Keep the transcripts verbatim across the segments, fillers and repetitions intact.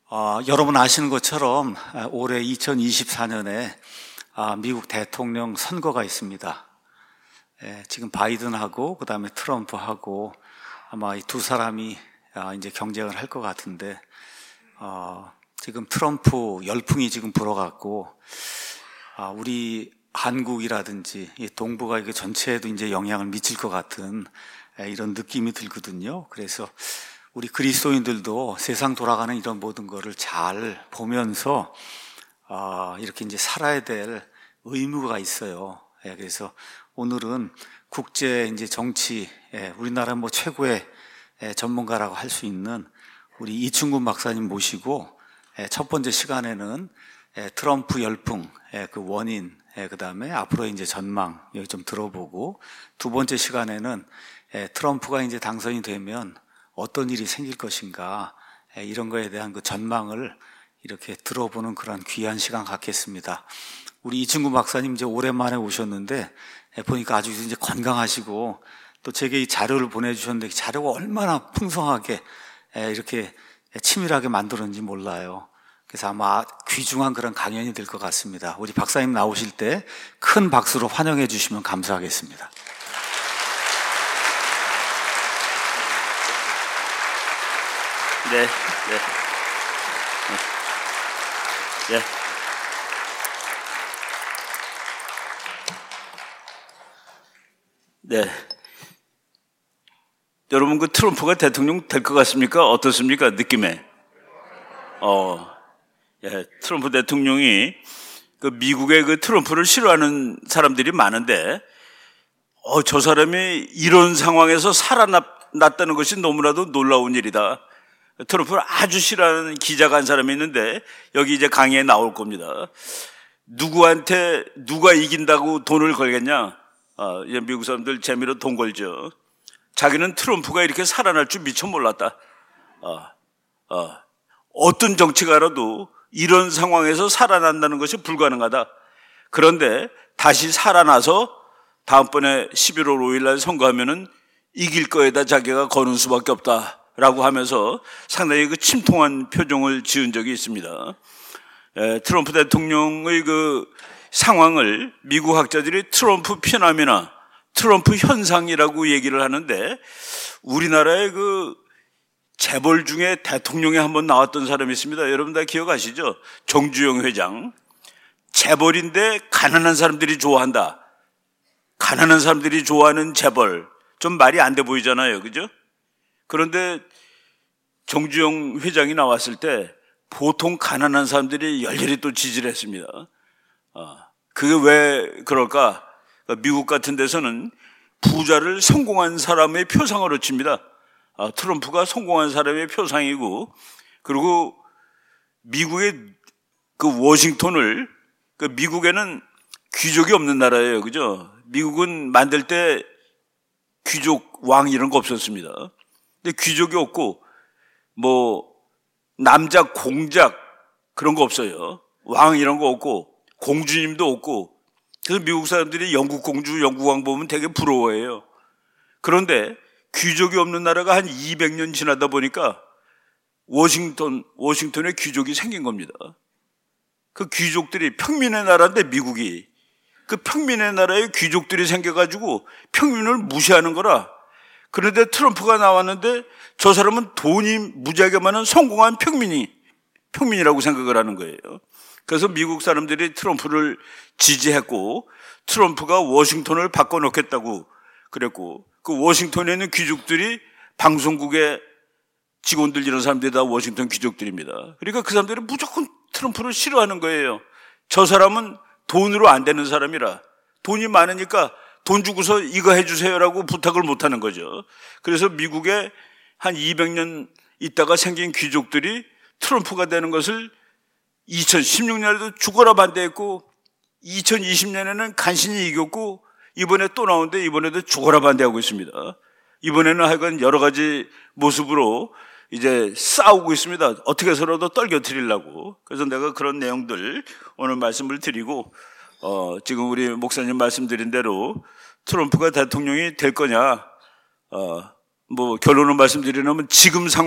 어, 여러분 아시는 것처럼 올해 이천이십사 년에 미국 대통령 선거가 있습니다. 예, 지금 바이든하고 그다음에 트럼프하고 아마 이 두 사람이 이제 경쟁을 할 것 같은데 어, 지금 트럼프 열풍이 지금 불어갔고 아, 우리 한국이라든지 이 동북아 이게 전체에도 이제 영향을 미칠 것 같은 이런 느낌이 들거든요. 그래서 우리 그리스도인들도 세상 돌아가는 이런 모든 거를 잘 보면서 어, 이렇게 이제 살아야 될 의무가 있어요. 예, 그래서 오늘은 국제 이제 정치, 예, 우리나라 뭐 최고의 예, 전문가라고 할 수 있는 우리 이충근 박사님 모시고 예, 첫 번째 시간에는 예, 트럼프 열풍, 예, 그 원인, 예, 그 다음에 앞으로 이제 전망 여기 좀 들어보고 두 번째 시간에는 예, 트럼프가 이제 당선이 되면 어떤 일이 생길 것인가 예, 이런 거에 대한 그 전망을 이렇게 들어보는 그런 귀한 시간 갖겠습니다. 우리 이충근 박사님 이제 오랜만에 오셨는데 예, 보니까 아주 이제 건강하시고 또 제게 이 자료를 보내주셨는데 자료가 얼마나 풍성하게 예, 이렇게 치밀하게 만들었는지 몰라요. 그래서 아마 귀중한 그런 강연이 될 것 같습니다. 우리 박사님 나오실 때 큰 박수로 환영해 주시면 감사하겠습니다. 네, 네, 네. 네. 네. 여러분, 그 트럼프가 대통령 될 것 같습니까? 어떻습니까? 느낌에. 어, 예, 트럼프 대통령이 그 미국의 그 트럼프를 싫어하는 사람들이 많은데, 어, 저 사람이 이런 상황에서 살아났다는 것이 너무나도 놀라운 일이다. 트럼프를 아주 싫어하는 기자가 한 사람이 있는데 여기 이제 강의에 나올 겁니다. 누구한테 누가 이긴다고 돈을 걸겠냐? 아, 이제 미국 사람들 재미로 돈 걸죠. 자기는 트럼프가 이렇게 살아날 줄 미처 몰랐다. 아, 아, 어떤 정치가라도 이런 상황에서 살아난다는 것이 불가능하다. 그런데 다시 살아나서 다음번에 십일월 오일 날 선거하면은 이길 거에다 자기가 거는 수밖에 없다. 라고 하면서 상당히 그 침통한 표정을 지은 적이 있습니다. 에, 트럼프 대통령의 그 상황을 미국 학자들이 트럼프 편암이나 트럼프 현상이라고 얘기를 하는데 우리나라의 그 재벌 중에 대통령에 한번 나왔던 사람이 있습니다. 여러분 다 기억하시죠? 정주영 회장. 재벌인데 가난한 사람들이 좋아한다. 가난한 사람들이 좋아하는 재벌. 좀 말이 안 돼 보이잖아요. 그죠? 그런데 정주영 회장이 나왔을 때 보통 가난한 사람들이 열렬히 또 지지를 했습니다. 그게 왜 그럴까? 미국 같은 데서는 부자를 성공한 사람의 표상으로 칩니다. 트럼프가 성공한 사람의 표상이고, 그리고 미국의 그 워싱턴을, 그 미국에는 귀족이 없는 나라예요. 그죠? 미국은 만들 때 귀족, 왕 이런 거 없었습니다. 근데 귀족이 없고 뭐 남자 공작 그런 거 없어요. 왕 이런 거 없고 공주님도 없고. 그래서 미국 사람들이 영국 공주, 영국 왕 보면 되게 부러워해요. 그런데 귀족이 없는 나라가 한 이백 년 지나다 보니까 워싱턴, 워싱턴에 귀족이 생긴 겁니다. 그 귀족들이 평민의 나라인데 미국이 그 평민의 나라에 귀족들이 생겨가지고 평민을 무시하는 거라. 그런데 트럼프가 나왔는데 저 사람은 돈이 무지하게 많은 성공한 평민이, 평민이라고 생각을 하는 거예요. 그래서 미국 사람들이 트럼프를 지지했고 트럼프가 워싱턴을 바꿔놓겠다고 그랬고 그 워싱턴에 있는 귀족들이 방송국의 직원들 이런 사람들이 다 워싱턴 귀족들입니다. 그러니까 그 사람들이 무조건 트럼프를 싫어하는 거예요. 저 사람은 돈으로 안 되는 사람이라 돈이 많으니까 돈 주고서 이거 해주세요라고 부탁을 못하는 거죠. 그래서 미국에 한 이백 년 있다가 생긴 귀족들이 트럼프가 되는 것을 이천십육 년에도 죽어라 반대했고 이천이십 년에는 간신히 이겼고 이번에 또 나오는데 이번에도 죽어라 반대하고 있습니다. 이번에는 하여간 여러 가지 모습으로 이제 싸우고 있습니다. 어떻게 해서라도 떨겨뜨리려고. 그래서 내가 그런 내용들 오늘 말씀을 드리고 어, 지금 우리 목사님 말씀드린 대로 트럼프가 대통령이 될 거냐, 어, 뭐 결론을 말씀드리려면 지금 상황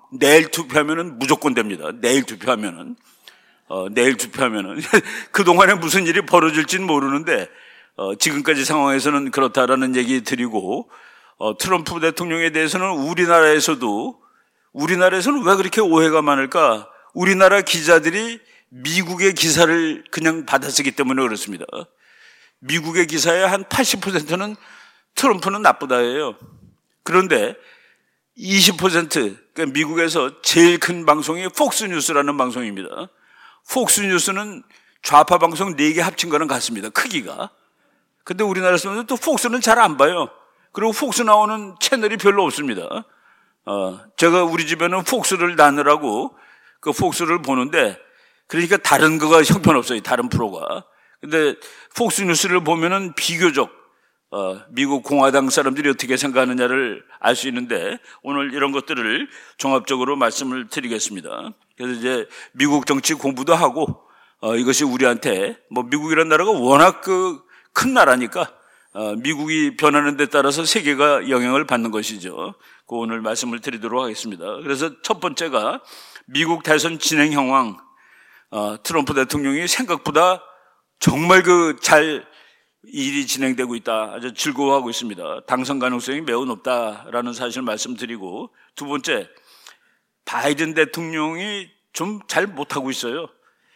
내일 투표하면은 무조건 됩니다. 내일 투표하면은. 어, 내일 투표하면은. 그동안에 무슨 일이 벌어질지는 모르는데, 어, 지금까지 상황에서는 그렇다라는 얘기 드리고, 어, 트럼프 대통령에 대해서는 우리나라에서도, 우리나라에서는 왜 그렇게 오해가 많을까? 우리나라 기자들이 미국의 기사를 그냥 받아쓰기 때문에 그렇습니다. 미국의 기사의 한 팔십 퍼센트는 트럼프는 나쁘다예요. 그런데 이십 퍼센트, 그러니까 미국에서 제일 큰 방송이 폭스뉴스라는 방송입니다. 폭스뉴스는 좌파 방송 네 개 합친 거랑 같습니다. 크기가. 근데 우리나라에서는 또 폭스는 잘 안 봐요. 그리고 폭스 나오는 채널이 별로 없습니다. 어, 제가 우리 집에는 폭스를 나누라고 그 폭스를 보는데, 그러니까 다른 거가 형편없어요. 다른 프로가. 근데 폭스뉴스를 보면은 비교적 어, 미국 공화당 사람들이 어떻게 생각하느냐를 알 수 있는데, 오늘 이런 것들을 종합적으로 말씀을 드리겠습니다. 그래서 이제 미국 정치 공부도 하고, 어, 이것이 우리한테, 뭐 미국이라는 나라가 워낙 그 큰 나라니까, 어, 미국이 변하는 데 따라서 세계가 영향을 받는 것이죠. 그 오늘 말씀을 드리도록 하겠습니다. 그래서 첫 번째가 미국 대선 진행 상황, 어, 트럼프 대통령이 생각보다 정말 그 잘 일이 진행되고 있다. 아주 즐거워하고 있습니다. 당선 가능성이 매우 높다라는 사실을 말씀드리고, 두 번째, 바이든 대통령이 좀 잘 못하고 있어요.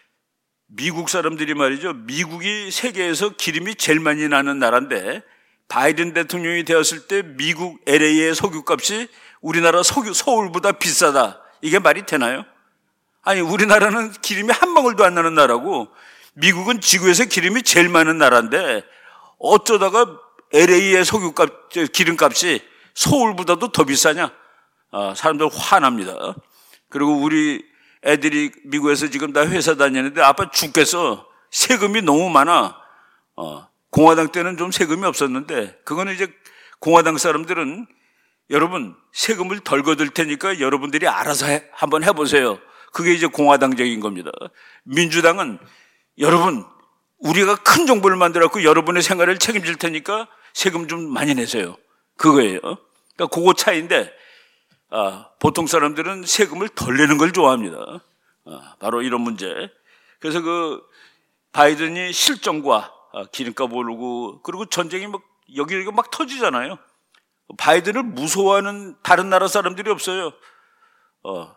미국 사람들이 말이죠. 미국이 세계에서 기름이 제일 많이 나는 나라인데, 바이든 대통령이 되었을 때 미국 엘에이의 석유값이 우리나라 석유, 서울보다 비싸다. 이게 말이 되나요? 아니, 우리나라는 기름이 한 방울도 안 나는 나라고, 미국은 지구에서 기름이 제일 많은 나라인데 어쩌다가 엘에이의 석유값, 기름값이 서울보다도 더 비싸냐? 아, 사람들 화납니다. 그리고 우리 애들이 미국에서 지금 다 회사 다니는데 아빠 죽겠어. 세금이 너무 많아. 어, 공화당 때는 좀 세금이 없었는데, 그거는 이제 공화당 사람들은 여러분 세금을 덜 거둘 테니까 여러분들이 알아서 해, 한번 해보세요. 그게 이제 공화당적인 겁니다. 민주당은 여러분, 우리가 큰 정부를 만들었고 여러분의 생활을 책임질 테니까 세금 좀 많이 내세요. 그거예요. 그러니까 그거 차이인데, 아, 보통 사람들은 세금을 덜 내는 걸 좋아합니다. 아, 바로 이런 문제. 그래서 그 바이든이 실정과 아, 기름값 오르고, 그리고 전쟁이 막 여기저기 막 터지잖아요. 바이든을 무서워하는 다른 나라 사람들이 없어요. 어,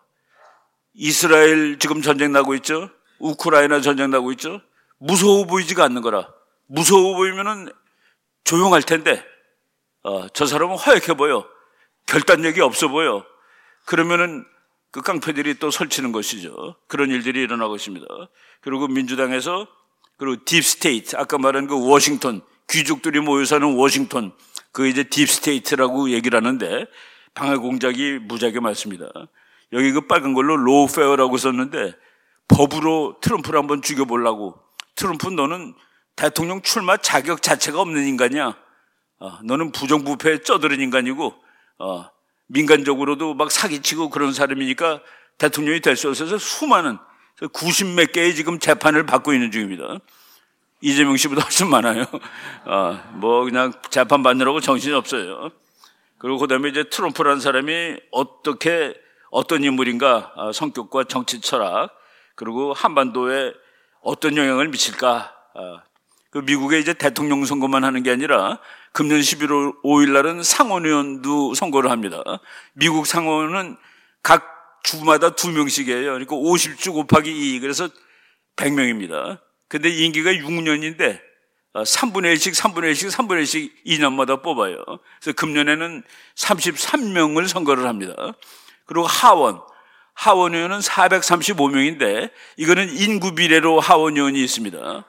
이스라엘 지금 전쟁 나고 있죠. 우크라이나 전쟁 나고 있죠. 무서워 보이지가 않는 거라. 무서워 보이면은 조용할 텐데, 어, 저 사람은 허약해 보여. 결단력이 없어 보여. 그러면은 그 깡패들이 또 설치는 것이죠. 그런 일들이 일어나고 있습니다. 그리고 민주당에서, 그리고 딥스테이트, 아까 말한 그 워싱턴, 귀족들이 모여 사는 워싱턴, 그 이제 딥스테이트라고 얘기를 하는데, 방해 공작이 무지하게 많습니다. 여기 그 빨간 걸로 로우페어라고 썼는데, 법으로 트럼프를 한번 죽여보려고. 트럼프, 너는 대통령 출마 자격 자체가 없는 인간이야. 어, 너는 부정부패에 쩌들은 인간이고, 어, 민간적으로도 막 사기치고 그런 사람이니까 대통령이 될 수 없어서 수많은 구십 몇 개의 지금 재판을 받고 있는 중입니다. 이재명 씨보다 훨씬 많아요. 어, 뭐 그냥 재판 받느라고 정신이 없어요. 그리고 그 다음에 이제 트럼프라는 사람이 어떻게 어떤 인물인가, 어, 성격과 정치 철학, 그리고 한반도에 어떤 영향을 미칠까. 어, 그 미국의 이제 대통령 선거만 하는 게 아니라 금년 십일월 오일 날은 상원의원도 선거를 합니다. 미국 상원은 각 주마다 두 명씩이에요. 그러니까 오십 주 곱하기 이, 그래서 백 명입니다. 근데 임기가 육 년인데 삼분의 일씩, 삼분의 일씩, 삼분의 일씩 이 년마다 뽑아요. 그래서 금년에는 삼십삼 명을 선거를 합니다. 그리고 하원, 하원의원은 사백삼십오 명인데 이거는 인구 비례로 하원의원이 있습니다.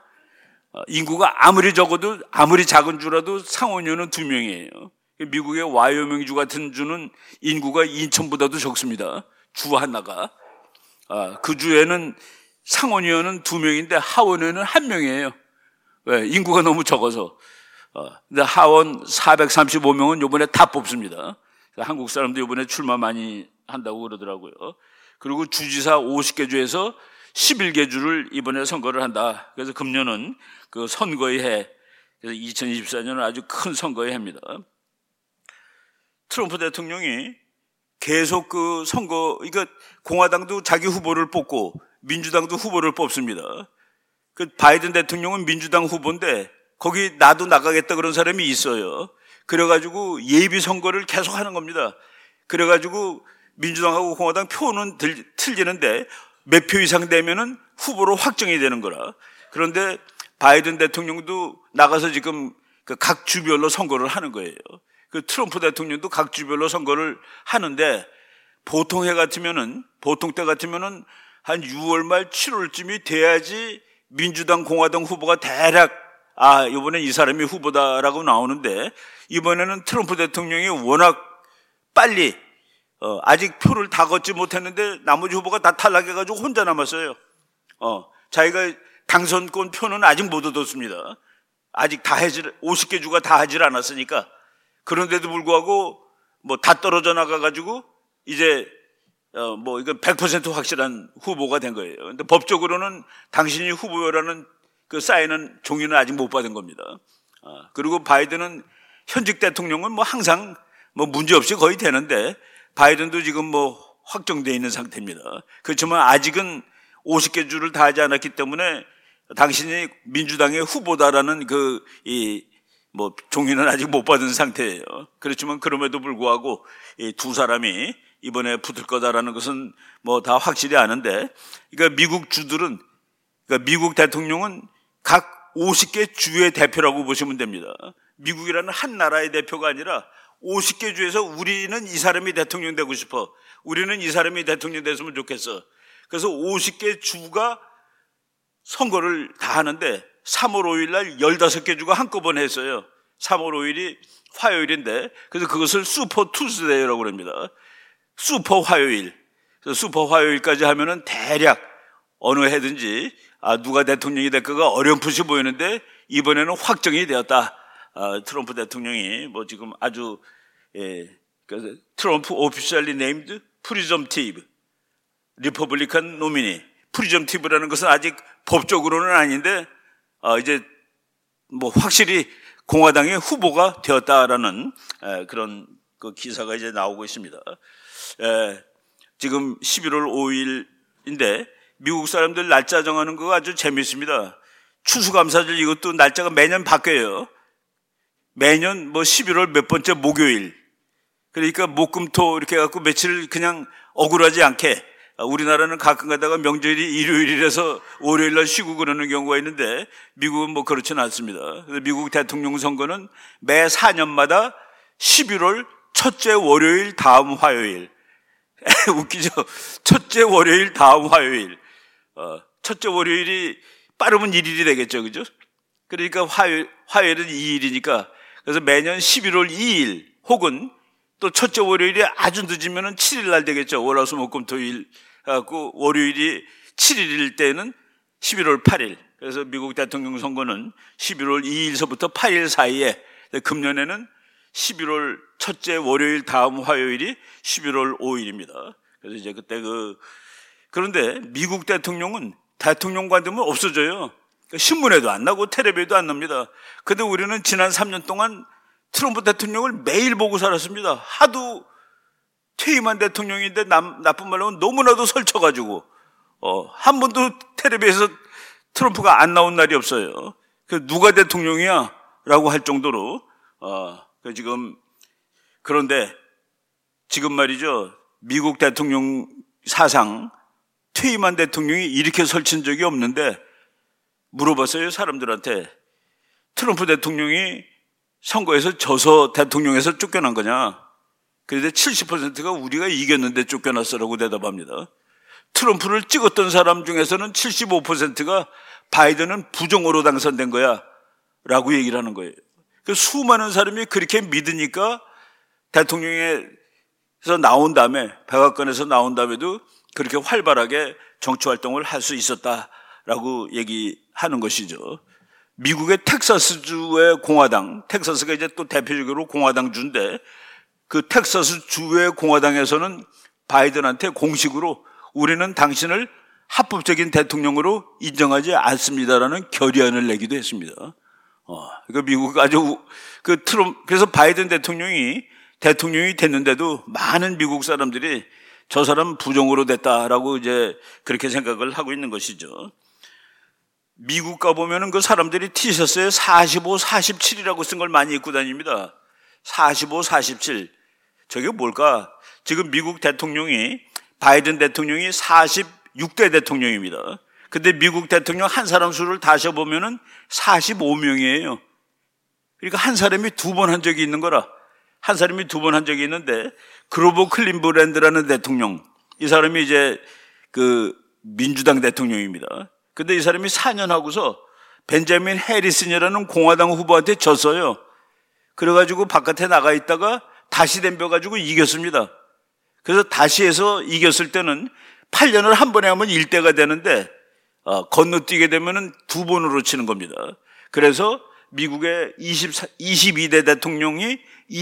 인구가 아무리 적어도, 아무리 작은 주라도 상원의원은 두 명이에요. 미국의 와이오밍주 같은 주는 인구가 인천보다도 적습니다. 주 하나가. 아, 그 주에는 상원의원은 두 명인데 하원의원은 한 명이에요. 왜? 인구가 너무 적어서. 어, 근데 하원 사백삼십오 명은 이번에 다 뽑습니다. 한국 사람도 이번에 출마 많이 한다고 그러더라고요. 그리고 주지사 오십 개 주에서 십일 개 주를 이번에 선거를 한다. 그래서 금년은 그 선거의 해, 그래서 이천이십사 년은 아주 큰 선거의 해입니다. 트럼프 대통령이 계속 그 선거, 그러니까 공화당도 자기 후보를 뽑고 민주당도 후보를 뽑습니다. 그 바이든 대통령은 민주당 후보인데 거기 나도 나가겠다 그런 사람이 있어요. 그래가지고 예비 선거를 계속 하는 겁니다. 그래가지고 민주당하고 공화당 표는 들, 틀리는데 몇 표 이상 되면은 후보로 확정이 되는 거라. 그런데 바이든 대통령도 나가서 지금 그 각 주별로 선거를 하는 거예요. 그 트럼프 대통령도 각 주별로 선거를 하는데 보통 해 같으면은, 보통 때 같으면은 한 유월 말 칠월쯤이 돼야지 민주당 공화당 후보가 대략 아, 이번엔 이 사람이 후보다라고 나오는데 이번에는 트럼프 대통령이 워낙 빨리 어, 아직 표를 다 걷지 못했는데 나머지 후보가 다 탈락해가지고 혼자 남았어요. 어, 자기가 당선권 표는 아직 못 얻었습니다. 아직 다 하질, 오십 개 주가 다 하질 않았으니까. 그런데도 불구하고 뭐 다 떨어져 나가가지고 이제 어, 뭐 이건 백 퍼센트 확실한 후보가 된 거예요. 근데 법적으로는 당신이 후보라는 그 사인은 종이는 아직 못 받은 겁니다. 어, 그리고 바이든은 현직 대통령은 뭐 항상 뭐 문제 없이 거의 되는데 바이든도 지금 뭐 확정되어 있는 상태입니다. 그렇지만 아직은 오십 개 주를 다 하지 않았기 때문에 당신이 민주당의 후보다라는 그, 이, 뭐, 종이는 아직 못 받은 상태예요. 그렇지만 그럼에도 불구하고 이 두 사람이 이번에 붙을 거다라는 것은 뭐 다 확실히 아는데, 그러니까 미국 주들은, 그러니까 미국 대통령은 각 오십 개 주의 대표라고 보시면 됩니다. 미국이라는 한 나라의 대표가 아니라 오십 개 주에서 우리는 이 사람이 대통령 되고 싶어. 우리는 이 사람이 대통령 됐으면 좋겠어. 그래서 오십 개 주가 선거를 다 하는데 삼월 오일 날 열다섯 개 주가 한꺼번에 했어요. 삼월 오일이 화요일인데 그래서 그것을 슈퍼 투스데이라고 합니다. 슈퍼 화요일. 그래서 슈퍼 화요일까지 하면은 대략 어느 해든지 아, 누가 대통령이 될까가 어렴풋이 보이는데 이번에는 확정이 되었다. 아, 트럼프 대통령이 뭐 지금 아주 예, 그래서 트럼프 오피셜리 네임드 프리점티브 리퍼블리칸 노미니. 프리점티브라는 것은 아직 법적으로는 아닌데 어, 이제 뭐 확실히 공화당의 후보가 되었다라는 에, 그런 그 기사가 이제 나오고 있습니다. 에, 지금 십일월 오일인데 미국 사람들 날짜 정하는 거 아주 재미있습니다. 추수감사절 이것도 날짜가 매년 바뀌어요. 매년 뭐 십일월 몇 번째 목요일. 그러니까 목금토 이렇게 해갖고 며칠 그냥 억울하지 않게 우리나라는 가끔 가다가 명절이 일요일이라서 월요일날 쉬고 그러는 경우가 있는데 미국은 뭐 그렇지는 않습니다. 미국 대통령 선거는 매 사 년마다 십일월 첫째 월요일 다음 화요일. 웃기죠? 첫째 월요일 다음 화요일. 어, 첫째 월요일이 빠르면 일 일이 되겠죠. 그죠? 그러니까 화요일, 화요일은 이 일이니까 그래서 매년 십일월 이일 혹은 또 첫째 월요일이 아주 늦으면 칠 일 날 되겠죠. 월화수목금토일 갖고 월요일이 칠 일일 때는 십일월 팔일. 그래서 미국 대통령 선거는 십일월 이일서부터 팔일 사이에 금년에는 십일월 첫째 월요일 다음 화요일이 십일월 오일입니다. 그래서 이제 그때 그 그런데 미국 대통령은 대통령 관두면 없어져요. 그러니까 신문에도 안 나고 텔레비에도 안 납니다. 근데 우리는 지난 삼 년 동안 트럼프 대통령을 매일 보고 살았습니다. 하도 퇴임한 대통령인데 남, 나쁜 말로 하면 너무나도 설쳐가지고 어, 한 번도 텔레비에서 트럼프가 안 나온 날이 없어요. 그 누가 대통령이야? 라고 할 정도로 어, 그 지금 그런데 지금 말이죠. 미국 대통령 사상 퇴임한 대통령이 이렇게 설친 적이 없는데 물어봤어요. 사람들한테. 트럼프 대통령이 선거에서 져서 대통령에서 쫓겨난 거냐? 그런데 칠십 퍼센트가 우리가 이겼는데 쫓겨났어라고 대답합니다. 트럼프를 찍었던 사람 중에서는 칠십오 퍼센트가 바이든은 부정으로 당선된 거야 라고 얘기를 하는 거예요. 그 수많은 사람이 그렇게 믿으니까 대통령에서 나온 다음에 백악관에서 나온 다음에도 그렇게 활발하게 정치활동을 할 수 있었다라고 얘기하는 것이죠. 미국의 텍사스주의 공화당, 텍사스가 이제 또 대표적으로 공화당 주인데 그 텍사스 주의 공화당에서는 바이든한테 공식으로 우리는 당신을 합법적인 대통령으로 인정하지 않습니다라는 결의안을 내기도 했습니다. 어, 그 미국 아주 그 트럼 그래서 바이든 대통령이 대통령이 됐는데도 많은 미국 사람들이 저 사람 부정으로 됐다라고 이제 그렇게 생각을 하고 있는 것이죠. 미국 가보면은 그 사람들이 티셔츠에 사십오, 사십칠이라고 쓴 걸 많이 입고 다닙니다. 사십오, 사십칠. 저게 뭘까? 지금 미국 대통령이, 바이든 대통령이 사십육 대 대통령입니다. 근데 미국 대통령 한 사람 수를 다시 보면은 사십오 명이에요. 그러니까 한 사람이 두 번 한 적이 있는 거라. 한 사람이 두 번 한 적이 있는데, 그로버 클린블랜드라는 대통령, 이 사람이 이제 그 민주당 대통령입니다. 근데 이 사람이 사 년 하고서 벤자민 해리슨이라는 공화당 후보한테 졌어요. 그래가지고 바깥에 나가 있다가 다시 덤벼가지고 이겼습니다. 그래서 다시 해서 이겼을 때는 팔 년을 한 번에 하면 일 대가 되는데, 어, 건너뛰게 되면은 두 번으로 치는 겁니다. 그래서 미국의 이십이 대 대통령이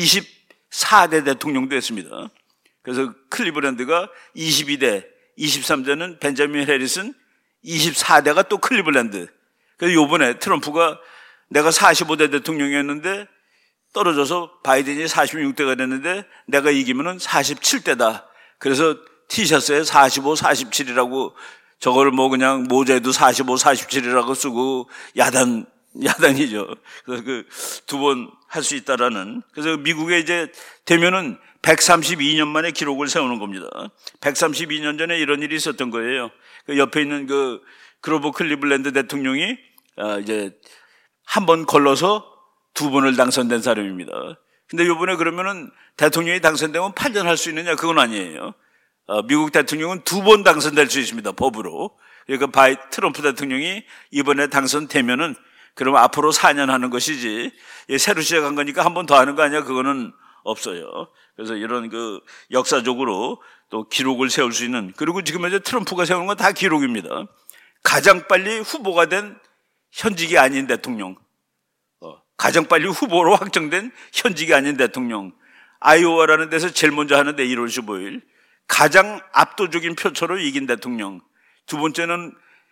이십사 대 대통령도 했습니다. 그래서 클리블랜드가 이십이 대, 이십삼 대는 벤자민 해리슨, 이십사 대가 또 클리블랜드. 그래서 요번에 트럼프가 내가 사십오 대 대통령이었는데 떨어져서 바이든이 사십육 대가 됐는데 내가 이기면은 사십칠 대다. 그래서 티셔츠에 사십오, 사십칠이라고 저걸 뭐 그냥 모자에도 사십오, 사십칠이라고 쓰고 야단, 야단이죠. 그래서 그 두 번 할 수 있다라는. 그래서 미국에 이제 되면은 백삼십이 년 만에 기록을 세우는 겁니다. 백삼십이 년 전에 이런 일이 있었던 거예요. 그 옆에 있는 그 그로버 클리블랜드 대통령이 이제 한 번 걸러서 두 번을 당선된 사람입니다. 근데 이번에 그러면은 대통령이 당선되면 팔 년 할 수 있느냐? 그건 아니에요. 미국 대통령은 두 번 당선될 수 있습니다. 법으로. 그러니까 바이 트럼프 대통령이 이번에 당선되면은 그럼 앞으로 사 년 하는 것이지, 새로 시작한 거니까 한 번 더 하는 거 아니야? 그거는 없어요. 그래서 이런 그 역사적으로 또 기록을 세울 수 있는, 그리고 지금 이제 트럼프가 세우는 건 다 기록입니다. 가장 빨리 후보가 된 현직이 아닌 대통령, 어, 가장 빨리 후보로 확정된 현직이 아닌 대통령, 아이오와라는 데서 제일 먼저 하는데 일월 십오일 가장 압도적인 표차로 이긴 대통령, 두 번째는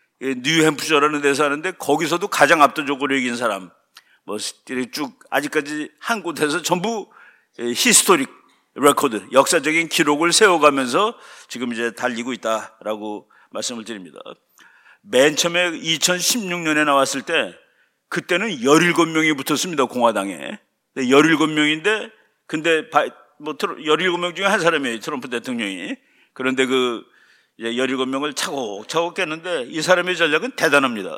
뉴햄프셔라는 데서 하는데 거기서도 가장 압도적으로 이긴 사람, 뭐 쭉 아직까지 한 곳에서 전부 히스토릭 레코드, 역사적인 기록을 세워가면서 지금 이제 달리고 있다라고 말씀을 드립니다. 맨 처음에 이천십육 년에 나왔을 때 그때는 십칠 명이 붙었습니다. 공화당에. 십칠 명인데 근데 뭐 십칠 명 중에 한 사람이에요. 트럼프 대통령이. 그런데 그 십칠 명을 차곡차곡 깼는데 이 사람의 전략은 대단합니다.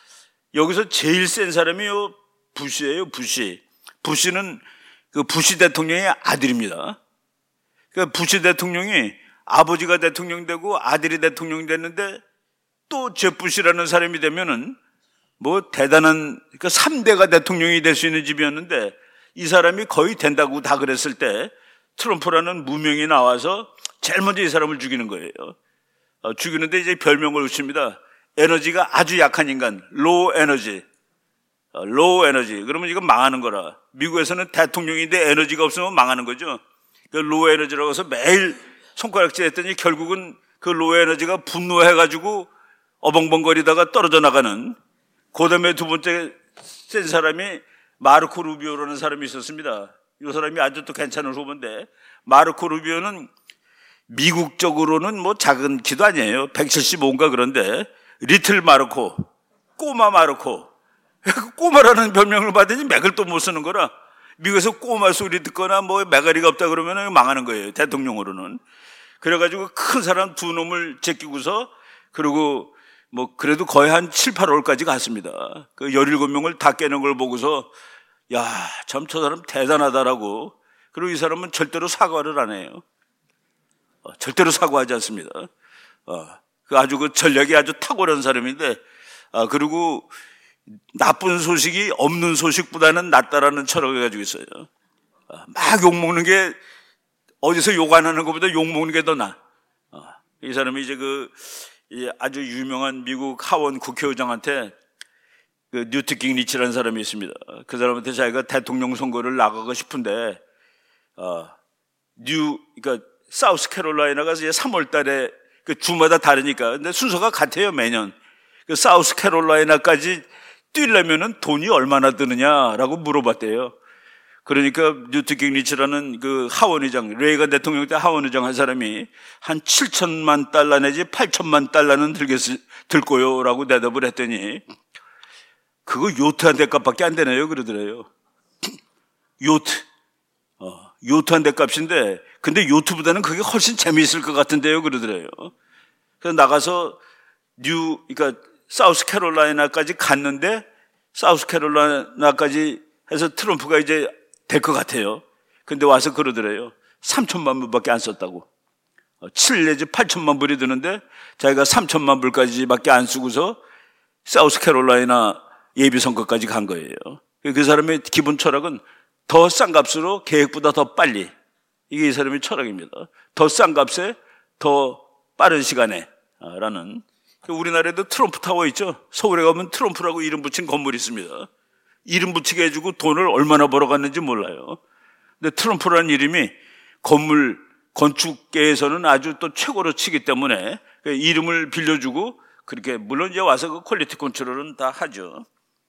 여기서 제일 센 사람이 부시예요. 부시. 부시는 그 부시 대통령의 아들입니다. 그러니까 부시 대통령이 아버지가 대통령 되고 아들이 대통령 됐는데 또 제부시라는 사람이 되면은 뭐 대단한, 그러니까 삼 대가 대통령이 될 수 있는 집이었는데 이 사람이 거의 된다고 다 그랬을 때 트럼프라는 무명이 나와서 제일 먼저 이 사람을 죽이는 거예요. 어, 죽이는데 이제 별명을 붙입니다. 에너지가 아주 약한 인간, 로우 에너지. 어, 로우 에너지. 그러면 이건 망하는 거라. 미국에서는 대통령인데 에너지가 없으면 망하는 거죠. 그 로우 에너지라고 해서 매일 손가락질 했더니 결국은 그 로우 에너지가 분노해가지고 어벙벙거리다가 떨어져 나가는. 그 다음에 두 번째 센 사람이 마르코 루비오라는 사람이 있었습니다. 이 사람이 아주 또 괜찮은 후보인데, 마르코 루비오는 미국적으로는 뭐 작은 키도 아니에요. 백칠십오인가 그런데, 리틀 마르코, 꼬마 마르코. 꼬마라는 별명을 받으니 맥을 또 못 쓰는 거라. 미국에서 꼬마 소리 듣거나 뭐 매가리가 없다 그러면 망하는 거예요. 대통령으로는. 그래가지고 큰 사람 두 놈을 제끼고서, 그리고 뭐 그래도 거의 한 칠, 팔월까지 갔습니다. 그 십칠 명을 다 깨는 걸 보고서 야, 참 저 사람 대단하다라고. 그리고 이 사람은 절대로 사과를 안 해요. 어, 절대로 사과하지 않습니다. 어, 그 아주 그 전략이 아주 탁월한 사람인데, 아, 그리고 나쁜 소식이 없는 소식보다는 낫다라는 철학을 가지고 있어요. 어, 막 욕먹는 게, 어디서 욕 안 하는 것보다 욕먹는 게 더 나아. 어, 이 사람이 이제 그 아주 유명한 미국 하원 국회의장한테 그 뉴트 깅리치라는 사람이 있습니다. 그 사람한테 자기가 대통령 선거를 나가고 싶은데, 어, 뉴, 그러니까 사우스 캐롤라이나가 이제 삼월 달에 그 주마다 다르니까. 근데 순서가 같아요, 매년. 그 사우스 캐롤라이나까지 뛰려면은 돈이 얼마나 드느냐라고 물어봤대요. 그러니까 뉴트 깅리치라는 그 하원 의장, 레이건 대통령 때 하원 의장 한 사람이 한 칠천만 달러 내지 팔천만 달러는 들겠, 들 거요라고 대답을 했더니 그거 요트 한 대 값밖에 안 되네요 그러더래요. 요트. 어, 요트 한 대 값인데 근데 요트보다는 그게 훨씬 재미있을 것 같은데요 그러더래요. 그래서 나가서 뉴, 그러니까 사우스캐롤라이나까지 갔는데 사우스캐롤라이나까지 해서 트럼프가 이제 될 것 같아요. 근데 와서 그러더래요. 삼천만 불밖에 안 썼다고. 칠 내지 팔천만 불이 드는데 자기가 삼천만 불까지밖에 안 쓰고서 사우스캐롤라이나 예비선거까지 간 거예요. 그 사람의 기본 철학은 더 싼 값으로 계획보다 더 빨리. 이게 이 사람의 철학입니다. 더 싼 값에 더 빠른 시간에 라는. 우리나라에도 트럼프 타워 있죠. 서울에 가면 트럼프라고 이름 붙인 건물이 있습니다. 이름 붙이게 해주고 돈을 얼마나 벌어갔는지 몰라요. 근데 트럼프라는 이름이 건물 건축계에서는 아주 또 최고로 치기 때문에 이름을 빌려주고 그렇게 물론 이제 와서 그 퀄리티 컨트롤은 다 하죠.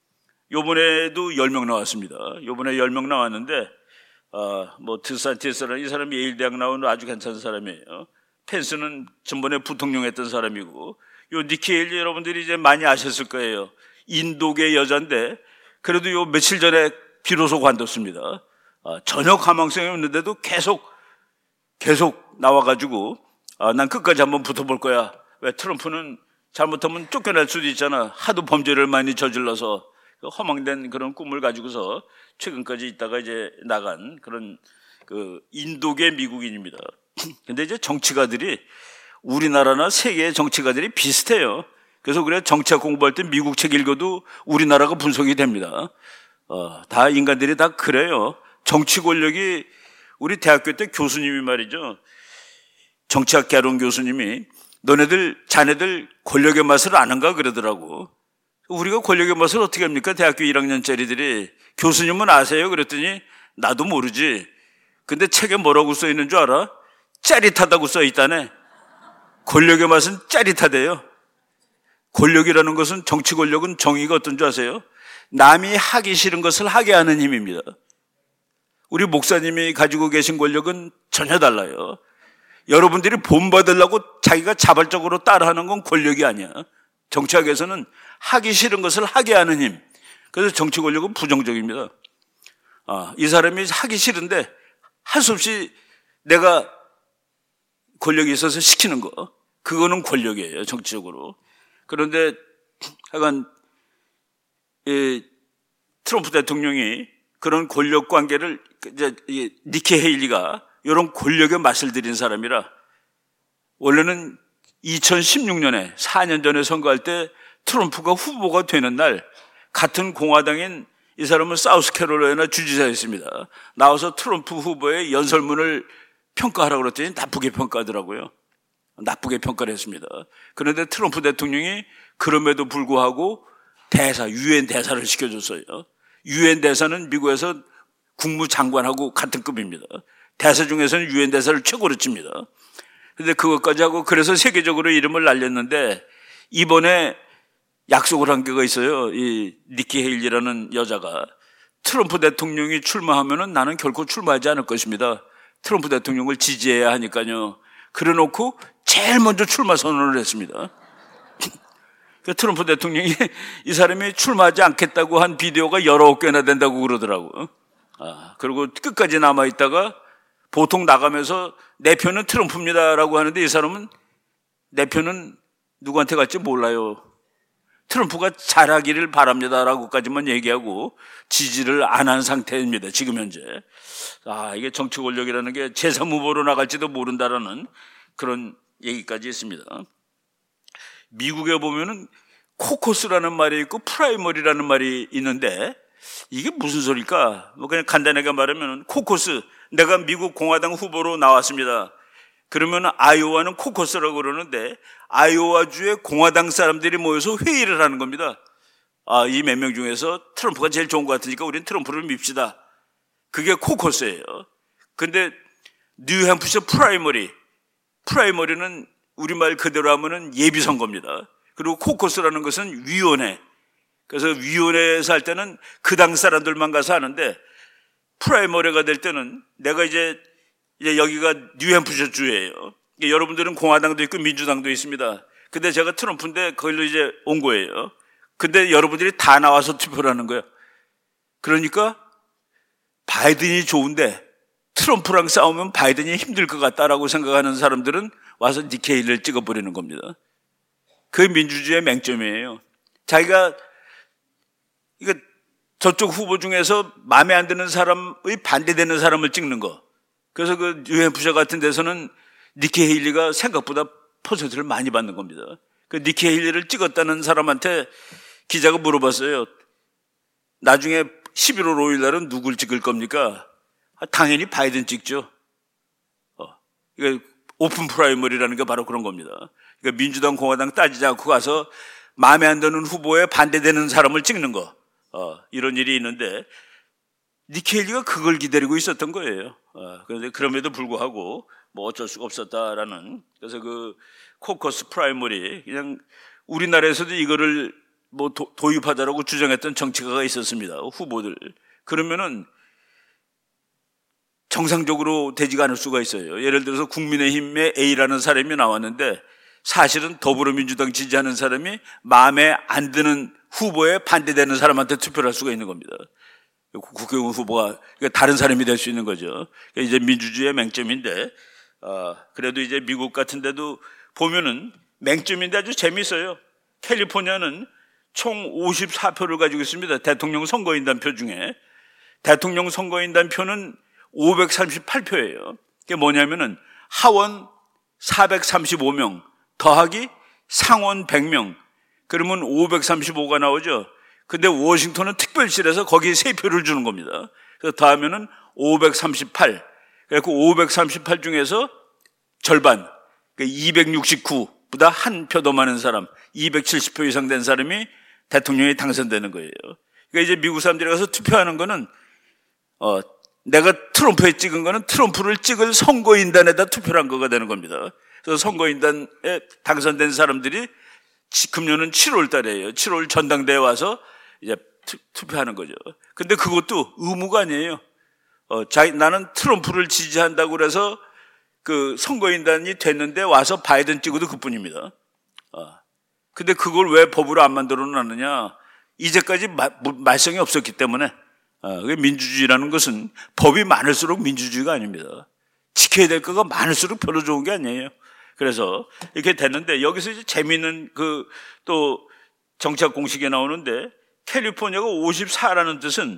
요번에도 열 명 나왔습니다. 요번에 열 명 나왔는데 어, 뭐 드산티스라는 이 사람이 예일대학 나온 아주 괜찮은 사람이에요. 펜스는 전번에 부통령 했던 사람이고 요 니키 헤일리 여러분들이 이제 많이 아셨을 거예요. 인도계 여자인데 그래도 요 며칠 전에 비로소 관뒀습니다. 아, 전혀 가망성이 없는데도 계속 계속 나와가지고 아, 난 끝까지 한번 붙어볼 거야. 왜 트럼프는 잘못하면 쫓겨날 수도 있잖아. 하도 범죄를 많이 저질러서 허망된 그런 꿈을 가지고서 최근까지 있다가 이제 나간 그런 그 인도계 미국인입니다. 근데 이제 정치가들이 우리나라나 세계의 정치가들이 비슷해요. 그래서 그래 정치학 공부할 때 미국 책 읽어도 우리나라가 분석이 됩니다. 어, 다 인간들이 다 그래요. 정치 권력이 우리 대학교 때 교수님이 말이죠. 정치학 개론 교수님이 너네들 자네들 권력의 맛을 아는가 그러더라고. 우리가 권력의 맛을 어떻게 합니까? 대학교 일 학년짜리들이. 교수님은 아세요? 그랬더니 나도 모르지. 근데 책에 뭐라고 써 있는 줄 알아? 짜릿하다고 써 있다네. 권력의 맛은 짜릿하대요. 권력이라는 것은, 정치 권력은 정의가 어떤 줄 아세요? 남이 하기 싫은 것을 하게 하는 힘입니다. 우리 목사님이 가지고 계신 권력은 전혀 달라요. 여러분들이 본받으려고 자기가 자발적으로 따라하는 건 권력이 아니야. 정치학에서는 하기 싫은 것을 하게 하는 힘. 그래서 정치 권력은 부정적입니다. 아, 이 사람이 하기 싫은데 할 수 없이 내가 권력이 있어서 시키는 거. 그거는 권력이에요, 정치적으로. 그런데 하여간 이 트럼프 대통령이 그런 권력 관계를 이제 니키 헤일리가 이런 권력의 맛을 들인 사람이라 원래는 이천십육 년에 사 년 전에 선거할 때 트럼프가 후보가 되는 날 같은 공화당인 이 사람은 사우스캐롤라이나 주지사였습니다. 나와서 트럼프 후보의 연설문을 평가하라고 그랬더니 나쁘게 평가하더라고요. 나쁘게 평가를 했습니다. 그런데 트럼프 대통령이 그럼에도 불구하고 대사, 유엔 대사를 시켜줬어요. 유엔 대사는 미국에서 국무장관하고 같은 급입니다. 대사 중에서는 유엔 대사를 최고로 칩니다. 그런데 그것까지 하고 그래서 세계적으로 이름을 날렸는데 이번에 약속을 한 게가 있어요. 이 니키 헤일리라는 여자가 트럼프 대통령이 출마하면은 나는 결코 출마하지 않을 것입니다. 트럼프 대통령을 지지해야 하니까요. 그래놓고 제일 먼저 출마 선언을 했습니다. 트럼프 대통령이 이 사람이 출마하지 않겠다고 한 비디오가 열아홉 개나 된다고 그러더라고요. 아, 그리고 끝까지 남아있다가 보통 나가면서 내 표는 트럼프입니다라고 하는데 이 사람은 내 표는 누구한테 갈지 몰라요. 트럼프가 잘하기를 바랍니다라고까지만 얘기하고 지지를 안 한 상태입니다. 지금 현재. 아, 이게 정치 권력이라는 게 제삼 후보로 나갈지도 모른다라는 그런 얘기까지 있습니다. 미국에 보면은 코커스라는 말이 있고 프라이머리라는 말이 있는데 이게 무슨 소리일까? 뭐 그냥 간단하게 말하면 코커스, 내가 미국 공화당 후보로 나왔습니다. 그러면 아이오와는 코커스라고 그러는데 아이오와주의 공화당 사람들이 모여서 회의를 하는 겁니다. 아, 이 몇 명 중에서 트럼프가 제일 좋은 것 같으니까 우리는 트럼프를 밉시다. 그게 코커스예요. 근데 뉴햄프셔 프라이머리, 프라이머리는 우리말 그대로 하면은 예비선거입니다. 그리고 코커스라는 것은 위원회. 그래서 위원회에서 할 때는 그 당 사람들만 가서 하는데 프라이머리가 될 때는 내가 이제, 이제 여기가 뉴햄프셔 주예요. 여러분들은 공화당도 있고 민주당도 있습니다. 근데 제가 트럼프인데 거기로 이제 온 거예요. 근데 여러분들이 다 나와서 투표를 하는 거예요. 그러니까 바이든이 좋은데 트럼프랑 싸우면 바이든이 힘들 것 같다라고 생각하는 사람들은 와서 니키 헤일리를 찍어버리는 겁니다. 그게 민주주의의 맹점이에요. 자기가 이거 저쪽 후보 중에서 마음에 안 드는 사람의 반대되는 사람을 찍는 거. 그래서 그 뉴햄프셔 같은 데서는 니키 헤일리가 생각보다 퍼센트를 많이 받는 겁니다. 그 니키 헤일리를 찍었다는 사람한테 기자가 물어봤어요. 나중에 십일월 오일 날은 누굴 찍을 겁니까? 당연히 바이든 찍죠. 어, 이거 오픈 프라이머리라는 게 바로 그런 겁니다. 그러니까 민주당, 공화당 따지지 않고 가서 마음에 안 드는 후보에 반대되는 사람을 찍는 거. 어, 이런 일이 있는데 니키 헤일리가 그걸 기다리고 있었던 거예요. 어, 그런데 그럼에도 불구하고 뭐 어쩔 수가 없었다라는. 그래서 그 코커스 프라이머리 그냥 우리나라에서도 이거를 뭐 도, 도입하자라고 주장했던 정치가가 있었습니다. 후보들. 그러면은 정상적으로 되지가 않을 수가 있어요. 예를 들어서 국민의힘의 A라는 사람이 나왔는데 사실은 더불어민주당 지지하는 사람이 마음에 안 드는 후보에 반대되는 사람한테 투표를 할 수가 있는 겁니다. 국회의원 후보가 다른 사람이 될 수 있는 거죠. 이제 민주주의의 맹점인데, 어, 그래도 이제 미국 같은 데도 보면은 맹점인데 아주 재밌어요. 캘리포니아는 총 오십사 표를 가지고 있습니다. 대통령 선거인단 표 중에. 대통령 선거인단 표는 오백삼십팔 표예요. 그게 뭐냐면은 하원 사백삼십오 명 더하기 상원 백 명. 그러면 오백삼십오가 나오죠. 근데 워싱턴은 특별실에서 거기에 세 표를 주는 겁니다. 그래서 더하면은 오백삼십팔. 그래서 오백삼십팔 중에서 절반, 이백육십구보다 한 표 더 많은 사람, 이백칠십 표 이상 된 사람이 대통령이 당선되는 거예요. 그러니까 이제 미국 사람들이 가서 투표하는 거는, 어, 내가 트럼프에 찍은 거는 트럼프를 찍을 선거인단에다 투표를 한 거가 되는 겁니다. 그래서 선거인단에 당선된 사람들이 금년은 칠월 달이에요. 칠월 전당대회 와서 이제 투, 투표하는 거죠. 근데 그것도 의무가 아니에요. 어, 자기, 나는 트럼프를 지지한다고 그래서 그 선거인단이 됐는데 와서 바이든 찍어도 그뿐입니다. 어. 근데 그걸 왜 법으로 안 만들어 놨느냐? 이제까지 마, 말썽이 없었기 때문에. 어, 민주주의라는 것은 법이 많을수록 민주주의가 아닙니다. 지켜야 될 거가 많을수록 별로 좋은 게 아니에요. 그래서 이렇게 됐는데 여기서 이제 재미있는 그 또 정치학 공식에 나오는데 캘리포니아가 오십사라는 뜻은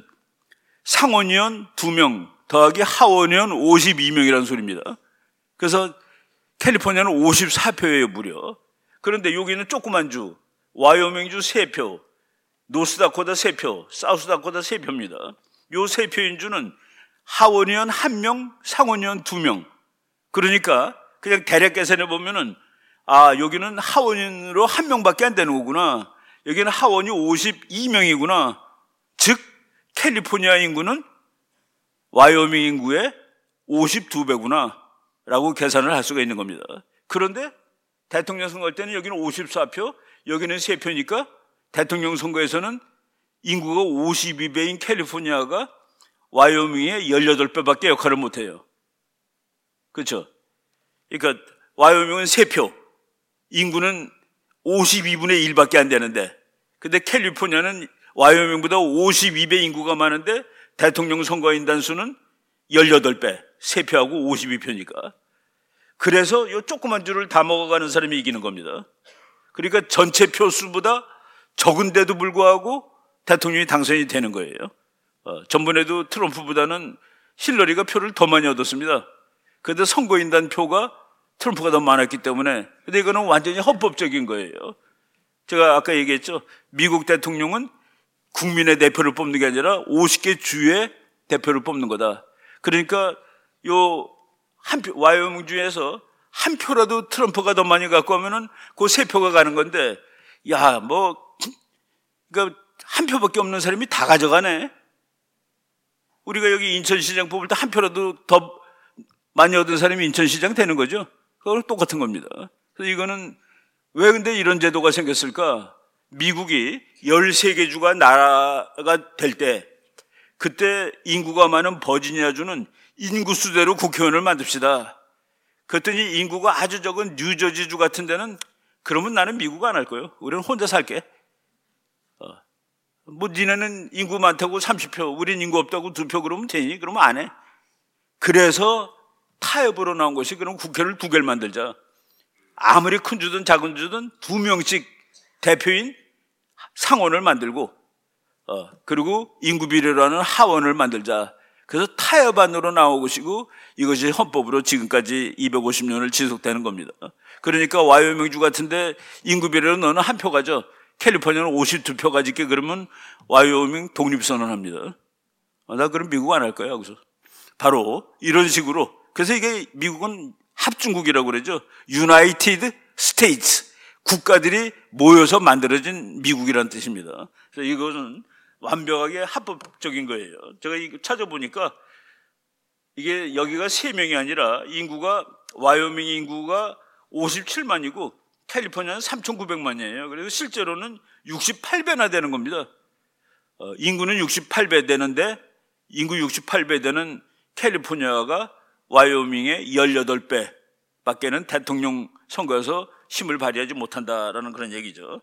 상원의원 두 명 더하기 하원의원 오십이 명이라는 소리입니다. 그래서 캘리포니아는 오십사 표예요, 무려. 그런데 여기는 조그만 주, 와이오밍주 세 표, 노스다코다 세 표, 사우스다코다 세 표입니다. 요 세 표인 주는 하원의원 한 명, 상원의원 두 명. 그러니까 그냥 대략 계산해 보면은 아, 여기는 하원으로 한 명밖에 안 되는 거구나. 여기는 하원이 오십이 명이구나. 즉 캘리포니아 인구는 와이오밍 인구의 오십이 배구나 라고 계산을 할 수가 있는 겁니다. 그런데 대통령 선거할 때는 여기는 오십사 표, 여기는 세 표니까 대통령 선거에서는 인구가 오십이 배인 캘리포니아가 와이오밍의 십팔 배밖에 역할을 못해요. 그렇죠? 그러니까 와이오밍은 세 표, 인구는 오십이분의 일밖에 안 되는데, 근데 캘리포니아는 와이오밍보다 오십이 배 인구가 많은데 대통령 선거인단 수는 십팔 배, 세 표하고 오십이 표니까. 그래서 이 조그만 줄을 다 먹어가는 사람이 이기는 겁니다. 그러니까 전체 표수보다 적은데도 불구하고 대통령이 당선이 되는 거예요. 어, 전번에도 트럼프보다는 힐러리가 표를 더 많이 얻었습니다. 그런데 선거인단 표가 트럼프가 더 많았기 때문에. 근데 이거는 완전히 헌법적인 거예요. 제가 아까 얘기했죠. 미국 대통령은 국민의 대표를 뽑는 게 아니라 오십 개 주의 대표를 뽑는 거다. 그러니까 요 한 표, 와이오밍 주에서 한 표라도 트럼프가 더 많이 갖고 오면은 그 세 표가 가는 건데, 야, 뭐, 그러니까 한 표밖에 없는 사람이 다 가져가네. 우리가 여기 인천시장 뽑을 때 한 표라도 더 많이 얻은 사람이 인천시장 되는 거죠. 그거랑 똑같은 겁니다. 그래서 이거는 왜 근데 이런 제도가 생겼을까? 미국이 열세 개 주가 나라가 될 때 그때 인구가 많은 버지니아주는 인구수대로 국회의원을 만듭시다. 그랬더니 인구가 아주 적은 뉴저지주 같은 데는 그러면 나는 미국 안 할 거예요. 우리는 혼자 살게. 어. 뭐 니네는 인구 많다고 삼십 표, 우린 인구 없다고 두 표 그러면 되니? 그러면 안 해. 그래서 타협으로 나온 것이 그럼 국회를 두 개를 만들자. 아무리 큰 주든 작은 주든 두 명씩 대표인 상원을 만들고 어, 그리고 인구 비례로 하는 하원을 만들자. 그래서 타협안으로 나온 것이고 이것이 헌법으로 지금까지 이백오십 년을 지속되는 겁니다. 그러니까 와이오밍주 같은데 인구 비례로 너는 한 표 가져. 캘리포니아는 오십이 표 가질게. 그러면 와이오밍 독립선언합니다. 어, 나 그럼 미국 안 할 거야. 여기서 바로 이런 식으로. 그래서 이게 미국은 합중국이라고 그러죠. 유나이티드 스테이츠, 국가들이 모여서 만들어진 미국이라는 뜻입니다. 그래서 이것은 완벽하게 합법적인 거예요. 제가 이거 찾아보니까 이게 여기가 세 명이 아니라 인구가 와이오밍 인구가 오십칠만이고 캘리포니아는 삼천구백만이에요. 그래서 실제로는 육십팔 배나 되는 겁니다. 어, 인구는 육십팔 배 되는데 인구 육십팔 배 되는 캘리포니아가 와이오밍의 십팔 배 밖에는 대통령 선거에서 힘을 발휘하지 못한다라는 그런 얘기죠.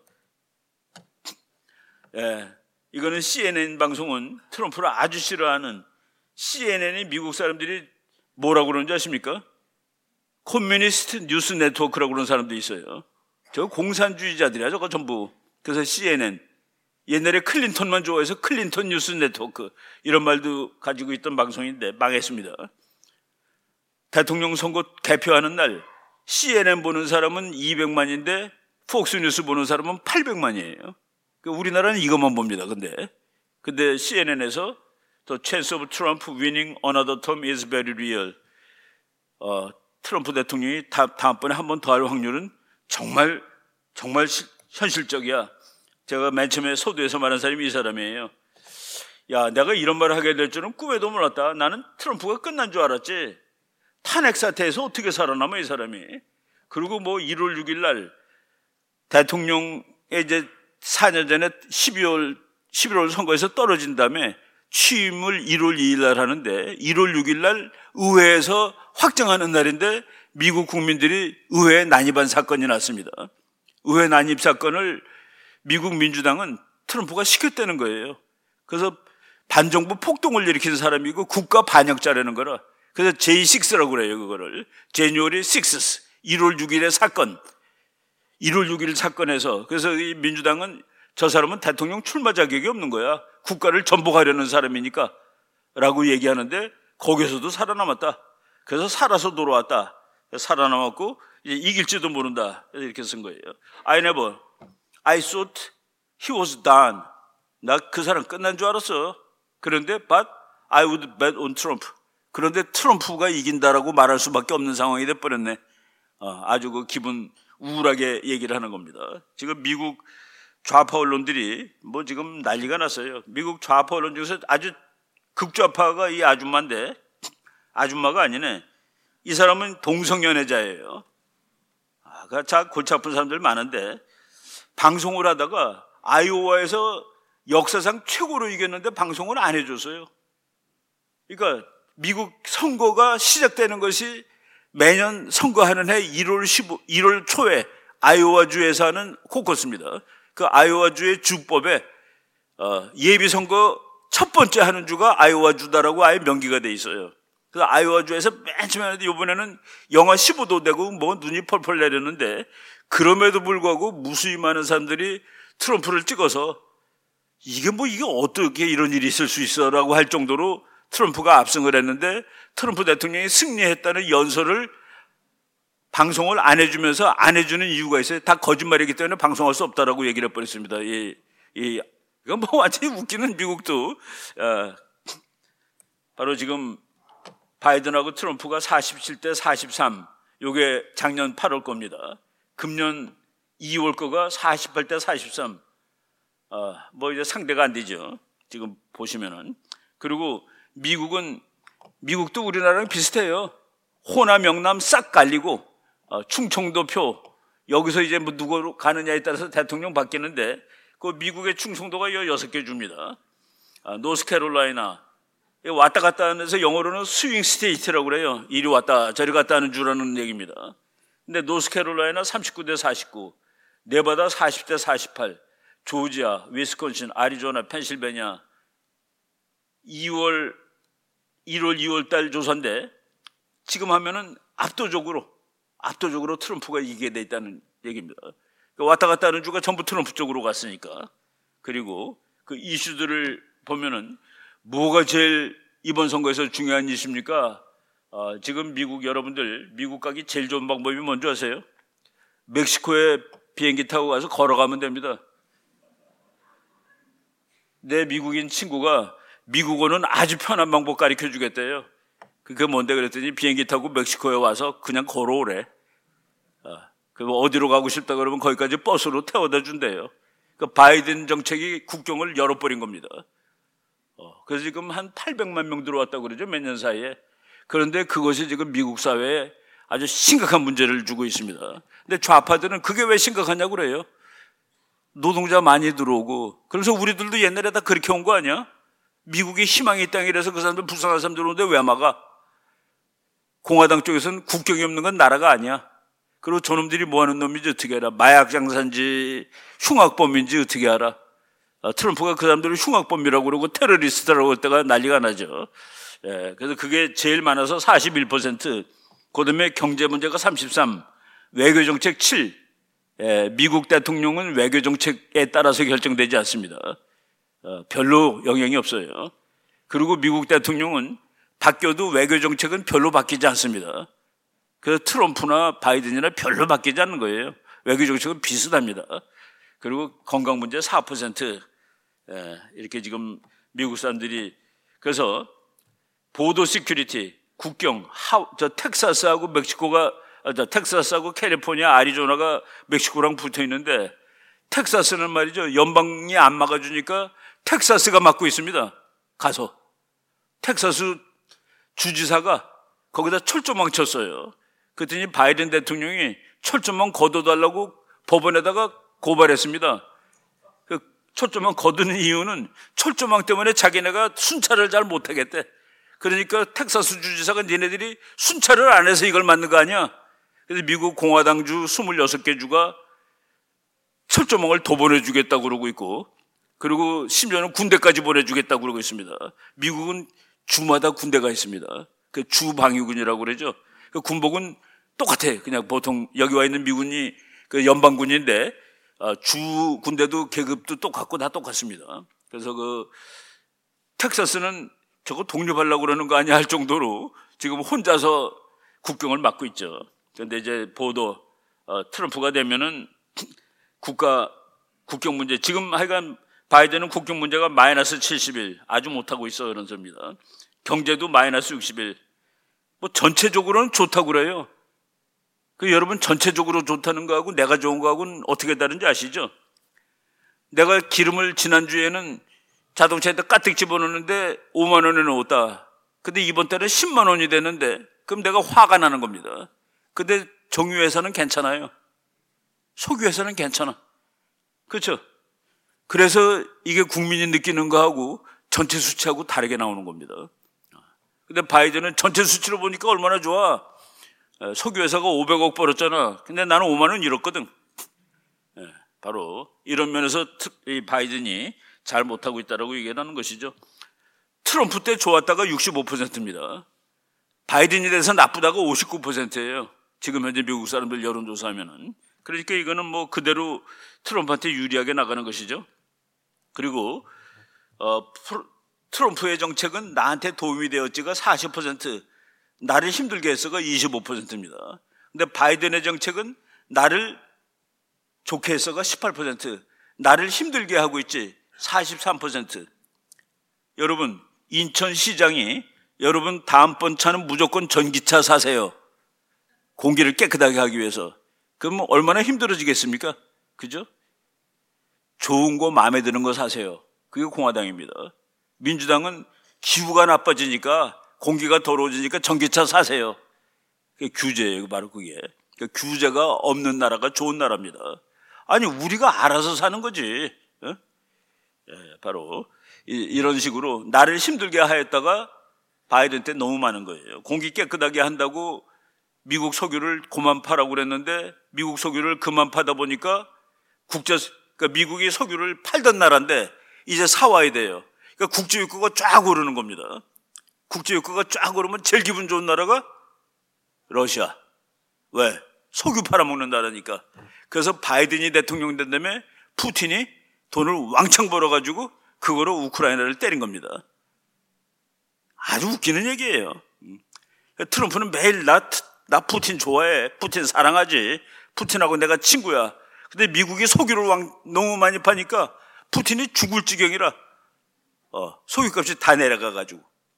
예, 이거는 씨엔엔 방송은 트럼프를 아주 싫어하는 씨엔엔이 미국 사람들이 뭐라고 그러는지 아십니까? 커뮤니스트 뉴스 네트워크라고 그러는 사람도 있어요. 저 공산주의자들이야 저거 전부. 그래서 씨엔엔 옛날에 클린턴만 좋아해서 클린턴 뉴스 네트워크 이런 말도 가지고 있던 방송인데 망했습니다. 대통령 선거 개표하는 날 씨엔엔 보는 사람은 이백만인데 폭스뉴스 보는 사람은 팔백만이에요. 우리나라는 이것만 봅니다. 근데 근데 씨엔엔에서 The chance of Trump winning another term is very real. 어, 트럼프 대통령이 다, 다음번에 한 번 더 할 확률은 정말 정말 시, 현실적이야. 제가 맨 처음에 소두에서 말한 사람이 이 사람이에요. 야, 내가 이런 말을 하게 될 줄은 꿈에도 몰랐다. 나는 트럼프가 끝난 줄 알았지. 탄핵 사태에서 어떻게 살아남아 이 사람이. 그리고 뭐 일월 육일 날 대통령의 이제 사 년 전에 십이월 십일월 선거에서 떨어진 다음에 취임을 일월 이일 날 하는데 일월 육일 날 의회에서 확정하는 날인데 미국 국민들이 의회에 난입한 사건이 났습니다. 의회 난입 사건을 미국 민주당은 트럼프가 시켰다는 거예요. 그래서 반정부 폭동을 일으킨 사람이고 국가 반역자라는 거라. 그래서 제이 식스라고 그래요. 그거를 제뉴어리 식스 일월 육일의 사건, 일월 육일 사건에서. 그래서 이 민주당은 저 사람은 대통령 출마 자격이 없는 거야. 국가를 전복하려는 사람이니까 라고 얘기하는데 거기서도 살아남았다. 그래서 살아서 돌아왔다. 살아남았고 이제 이길지도 모른다. 이렇게 쓴 거예요. I never, I thought he was done. 나 그 사람 끝난 줄 알았어. 그런데 but I would bet on Trump. 그런데 트럼프가 이긴다라고 말할 수밖에 없는 상황이 돼버렸네. 어, 아주 그 기분 우울하게 얘기를 하는 겁니다. 지금 미국 좌파 언론들이 뭐 지금 난리가 났어요. 미국 좌파 언론 중에서 아주 극좌파가 이 아줌마인데, 아줌마가 아니네. 이 사람은 동성연애자예요. 아, 그 자 골치 아픈 사람들 많은데 방송을 하다가 아이오와에서 역사상 최고로 이겼는데 방송을 안 해줬어요. 그러니까 미국 선거가 시작되는 것이 매년 선거하는 해 일월 십오, 일월 초에 아이오와주에서 하는 코커스입니다. 그 아이오와주의 주법에 어, 예비선거 첫 번째 하는 주가 아이오와주다라고 아예 명기가 돼 있어요. 그래서 아이오와주에서 맨 처음에 하는데 이번에는 영하 십오 도 되고 뭐 눈이 펄펄 내렸는데 그럼에도 불구하고 무수히 많은 사람들이 트럼프를 찍어서 이게 뭐 이게 어떻게 이런 일이 있을 수 있어라고 할 정도로 트럼프가 압승을 했는데 트럼프 대통령이 승리했다는 연설을 방송을 안 해주면서 안 해주는 이유가 있어요. 다 거짓말이기 때문에 방송할 수 없다라고 얘기를 해버렸습니다. 이, 이, 이건 뭐 완전히 웃기는 미국도. 어, 바로 지금 바이든하고 트럼프가 사십칠 대 사십삼. 요게 작년 팔월 겁니다. 금년 이월 거가 사십팔 대 사십삼. 어, 뭐 이제 상대가 안 되죠. 지금 보시면은. 그리고 미국은, 미국도 우리나라랑 비슷해요. 호남, 영남 싹 갈리고, 어, 충청도표, 여기서 이제 뭐 누구로 가느냐에 따라서 대통령 바뀌는데, 그 미국의 충청도가 여섯 개 줍니다. 어, 노스캐롤라이나, 왔다 갔다 하면서 영어로는 스윙 스테이트라고 그래요. 이리 왔다 저리 갔다 하는 주라는 얘기입니다. 근데 노스캐롤라이나 삼십구 대 사십구, 네바다 사십 대 사십팔, 조지아, 위스콘신, 아리조나, 펜실베니아 이월, 일월, 이월 달 조사인데 지금 하면은 압도적으로 압도적으로 트럼프가 이기게 돼 있다는 얘기입니다. 왔다 갔다 하는 주가 전부 트럼프 쪽으로 갔으니까. 그리고 그 이슈들을 보면은 뭐가 제일 이번 선거에서 중요한 이슈입니까? 어, 지금 미국 여러분들 미국 가기 제일 좋은 방법이 뭔지 아세요? 멕시코에 비행기 타고 가서 걸어가면 됩니다. 내 미국인 친구가 미국어는 아주 편한 방법 가르쳐 주겠대요. 그게 뭔데 그랬더니 비행기 타고 멕시코에 와서 그냥 걸어오래. 어, 그 어디로 가고 싶다 그러면 거기까지 버스로 태워다 준대요. 그 바이든 정책이 국경을 열어버린 겁니다. 어, 그래서 지금 한 팔백만 명 들어왔다고 그러죠, 몇 년 사이에. 그런데 그것이 지금 미국 사회에 아주 심각한 문제를 주고 있습니다. 근데 좌파들은 그게 왜 심각하냐고 그래요. 노동자 많이 들어오고. 그래서 우리들도 옛날에 다 그렇게 온 거 아니야? 미국이 희망의 땅이라서 그 사람들 불쌍한 사람들 오는데 왜 막아? 공화당 쪽에서는 국경이 없는 건 나라가 아니야. 그리고 저놈들이 뭐 하는 놈인지 어떻게 알아? 마약 장사인지 흉악범인지 어떻게 알아? 트럼프가 그 사람들을 흉악범이라고 그러고 테러리스트라고 할 때가 난리가 나죠. 예, 그래서 그게 제일 많아서 사십일 퍼센트, 그 다음에 경제 문제가 삼십삼, 외교정책 칠, 예, 미국 대통령은 외교정책에 따라서 결정되지 않습니다. 어, 별로 영향이 없어요. 그리고 미국 대통령은 바뀌어도 외교정책은 별로 바뀌지 않습니다. 그래서 트럼프나 바이든이나 별로 바뀌지 않는 거예요. 외교정책은 비슷합니다. 그리고 건강 문제 사 퍼센트, 예, 이렇게 지금 미국 사람들이. 그래서 보도 시큐리티, 국경, 하, 저 텍사스하고 멕시코가, 아, 저 텍사스하고 캘리포니아, 아리조나가 멕시코랑 붙어 있는데 텍사스는 말이죠, 연방이 안 막아주니까 텍사스가 막고 있습니다. 가서 텍사스 주지사가 거기다 철조망 쳤어요. 그랬더니 바이든 대통령이 철조망 걷어달라고 법원에다가 고발했습니다. 그 철조망 걷는 이유는 철조망 때문에 자기네가 순찰을 잘 못하겠대. 그러니까 텍사스 주지사가 니네들이 순찰을 안 해서 이걸 만든 거 아니야. 그래서 미국 공화당주 이십육 개 주가 철조망을 더 보내주겠다고 그러고 있고, 그리고 심지어는 군대까지 보내주겠다고 그러고 있습니다. 미국은 주마다 군대가 있습니다. 그 주방위군이라고 그러죠. 그 군복은 똑같아. 그냥 보통 여기 와 있는 미군이 그 연방군인데 주 군대도 계급도 똑같고 다 똑같습니다. 그래서 그 텍사스는 저거 독립하려고 그러는 거 아니야 할 정도로 지금 혼자서 국경을 막고 있죠. 그런데 이제 보도 어, 트럼프가 되면은 국가 국경 문제, 지금 하여간 바이든은 국경 문제가 마이너스 칠십일, 아주 못하고 있어 그런 소리입니다. 경제도 마이너스 육십일. 뭐 전체적으로는 좋다고 그래요. 그 여러분 전체적으로 좋다는 거하고 내가 좋은 거하고는 어떻게 다른지 아시죠? 내가 기름을 지난주에는 자동차에다 까뜩 집어넣는데 오만 원에 넣었다. 근데 이번 달에 십만 원이 되는데 그럼 내가 화가 나는 겁니다. 근데 정유회사는 괜찮아요. 석유회사는 괜찮아. 그렇죠? 그래서 이게 국민이 느끼는 거하고 전체 수치하고 다르게 나오는 겁니다. 근데 바이든은 전체 수치로 보니까 얼마나 좋아. 석유회사가 오백억 벌었잖아. 근데 나는 오만 원 잃었거든. 바로 이런 면에서 이 바이든이 잘 못하고 있다고 얘기하는 것이죠. 트럼프 때 좋았다가 육십오 퍼센트입니다. 바이든이 돼서 나쁘다가 오십구 퍼센트예요. 지금 현재 미국 사람들 여론조사하면은. 그러니까 이거는 뭐 그대로 트럼프한테 유리하게 나가는 것이죠. 그리고 어, 트럼프의 정책은 나한테 도움이 되었지가 사십 퍼센트, 나를 힘들게 했어가 이십오 퍼센트입니다. 근데 바이든의 정책은 나를 좋게 했어가 십팔 퍼센트, 나를 힘들게 하고 있지 사십삼 퍼센트. 여러분, 인천시장이 여러분 다음번 차는 무조건 전기차 사세요. 공기를 깨끗하게 하기 위해서. 그럼 얼마나 힘들어지겠습니까? 그죠? 좋은 거 마음에 드는 거 사세요. 그게 공화당입니다. 민주당은 기후가 나빠지니까 공기가 더러워지니까 전기차 사세요. 그게 규제예요. 바로 그게. 그러니까 규제가 없는 나라가 좋은 나라입니다. 아니 우리가 알아서 사는 거지. 어? 예, 바로 이, 이런 식으로 나를 힘들게 하였다가 바이든 때 너무 많은 거예요. 공기 깨끗하게 한다고 미국 석유를 그만 파라고 그랬는데 미국 석유를 그만 파다 보니까 국제, 그러니까 미국이 석유를 팔던 나라인데 이제 사와야 돼요. 그러니까 국제유가가 쫙 오르는 겁니다. 국제유가가 쫙 오르면 제일 기분 좋은 나라가 러시아. 왜? 석유 팔아먹는 나라니까. 그래서 바이든이 대통령 된 다음에 푸틴이 돈을 왕창 벌어가지고 그거로 우크라이나를 때린 겁니다. 아주 웃기는 얘기예요. 트럼프는 매일 나, 나 푸틴 좋아해. 푸틴 사랑하지. 푸틴하고 내가 친구야. 근데 미국이 석유를 왕, 너무 많이 파니까 푸틴이 죽을 지경이라 어, 석유값이 다 내려가가지고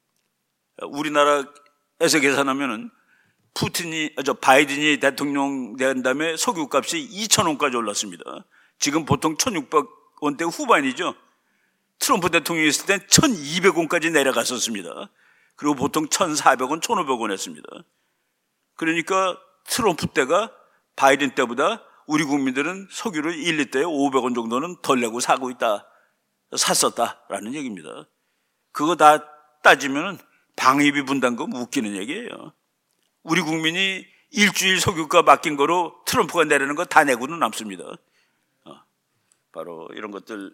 우리나라에서 계산하면은 푸틴이, 저 바이든이 대통령 된 다음에 석유값이 이천 원까지 올랐습니다. 지금 보통 천육백 원대 후반이죠. 트럼프 대통령이 있을 땐 천이백 원까지 내려갔었습니다. 그리고 보통 천사백 원, 천오백 원 했습니다. 그러니까 트럼프 때가 바이든 때보다 우리 국민들은 석유를 일 리터에 오백 원 정도는 덜 내고 사고 있다, 샀었다라는 얘기입니다. 그거 다 따지면 방위비 분담금 웃기는 얘기예요. 우리 국민이 일주일 석유가 맡긴 거로 트럼프가 내리는 거 다 내고는 남습니다. 어, 바로 이런 것들.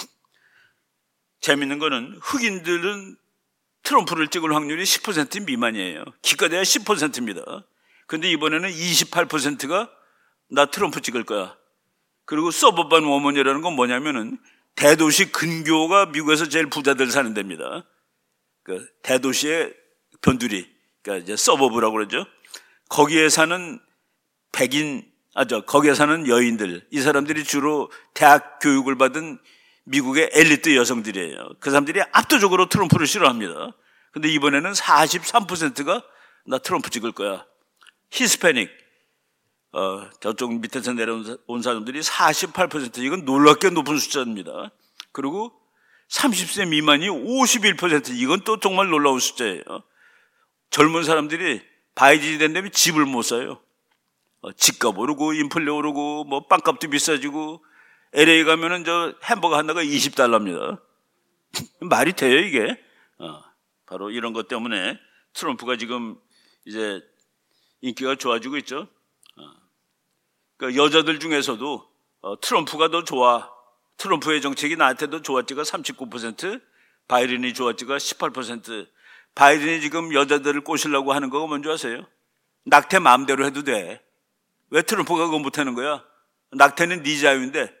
재밌는 거는 흑인들은 트럼프를 찍을 확률이 십 퍼센트 미만이에요. 기껏해야 십 퍼센트입니다. 근데 이번에는 이십팔 퍼센트가 나 트럼프 찍을 거야. 그리고 서버반 워먼이라는 건 뭐냐면은 대도시 근교가 미국에서 제일 부자들 사는 데입니다. 그 대도시의 변두리, 그러니까 이제 서버브라고 그러죠. 거기에 사는 백인, 아, 저, 거기에 사는 여인들, 이 사람들이 주로 대학 교육을 받은 미국의 엘리트 여성들이에요. 그 사람들이 압도적으로 트럼프를 싫어합니다. 근데 이번에는 사십삼 퍼센트가 나 트럼프 찍을 거야. 히스패닉, 어, 저쪽 밑에서 내려온 사람들이 사십팔 퍼센트, 이건 놀랍게 높은 숫자입니다. 그리고 삼십 세 미만이 오십일 퍼센트, 이건 또 정말 놀라운 숫자예요. 젊은 사람들이 바이든이 된 다음에 집을 못 사요. 어, 집값 오르고, 인플레 오르고, 뭐 빵값도 비싸지고, 엘에이 가면은 저 햄버거 하나가 이십 달러입니다. 말이 돼요, 이게? 어, 바로 이런 것 때문에 트럼프가 지금 이제 인기가 좋아지고 있죠. 어, 그러니까 여자들 중에서도 어, 트럼프가 더 좋아. 트럼프의 정책이 나한테도 좋았지가 삼십구 퍼센트, 바이든이 좋았지가 십팔 퍼센트. 바이든이 지금 여자들을 꼬시려고 하는 거가 뭔지 아세요? 낙태 마음대로 해도 돼. 왜 트럼프가 그거 못하는 거야? 낙태는 네 자유인데.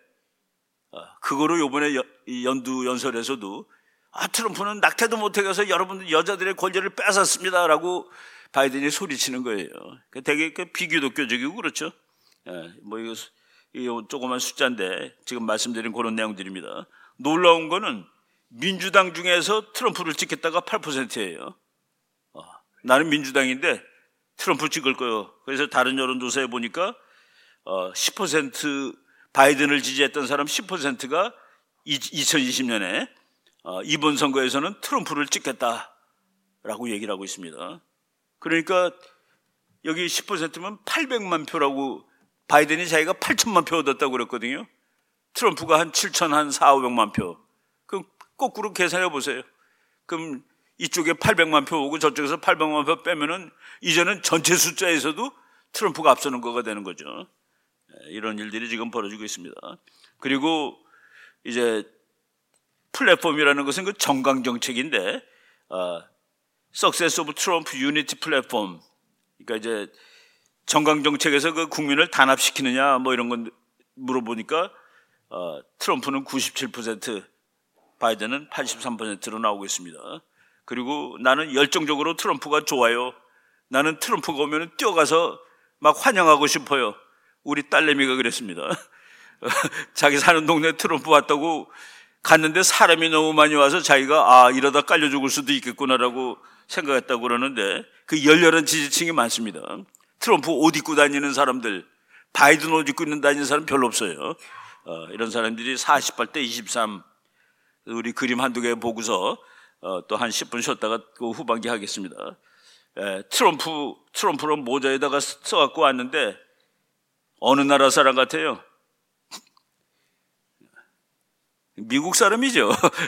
그거로 요번에 연두 연설에서도 아, 트럼프는 낙태도 못하게 해서 여러분들 여자들의 권리를 뺏었습니다라고 바이든이 소리치는 거예요. 되게 비기독교적이고 그렇죠. 예, 뭐 이거, 이거 조그만 숫자인데 지금 말씀드린 그런 내용들입니다. 놀라운 거는 민주당 중에서 트럼프를 찍겠다가 팔 퍼센트예요. 어, 나는 민주당인데 트럼프 찍을 거예요. 그래서 다른 여론조사에 보니까 어, 십 퍼센트 바이든을 지지했던 사람 십 퍼센트가 이천이십 년에 어, 이번 선거에서는 트럼프를 찍겠다라고 얘기를 하고 있습니다. 그러니까 여기 십 퍼센트면 팔백만 표라고, 바이든이 자기가 팔천만 표 얻었다고 그랬거든요. 트럼프가 한 칠천, 한 사오백만 표. 그럼 거꾸로 계산해 보세요. 그럼 이쪽에 팔백만 표 오고 저쪽에서 팔백만 표 빼면은 이제는 전체 숫자에서도 트럼프가 앞서는 거가 되는 거죠. 이런 일들이 지금 벌어지고 있습니다. 그리고 이제 플랫폼이라는 것은 그 정강 정책인데, 어, Success of Trump Unity Platform. 그러니까 이제 정강 정책에서 그 국민을 단합시키느냐 뭐 이런 건 물어보니까 어, 트럼프는 구십칠 퍼센트, 바이든은 팔십삼 퍼센트로 나오고 있습니다. 그리고 나는 열정적으로 트럼프가 좋아요. 나는 트럼프가 오면 뛰어가서 막 환영하고 싶어요. 우리 딸내미가 그랬습니다. 자기 사는 동네 트럼프 왔다고 갔는데 사람이 너무 많이 와서 자기가 아, 이러다 깔려 죽을 수도 있겠구나라고 생각했다고 그러는데, 그 열렬한 지지층이 많습니다. 트럼프 옷 입고 다니는 사람들, 바이든 옷 입고 다니는 사람 별로 없어요. 어, 이런 사람들이 사십팔 대 이십삼. 우리 그림 한두 개 보고서 어, 또 한 십 분 쉬었다가 그 후반기 하겠습니다. 에, 트럼프, 트럼프로 모자에다가 써갖고 왔는데 어느 나라 사람 같아요? 미국 사람이죠.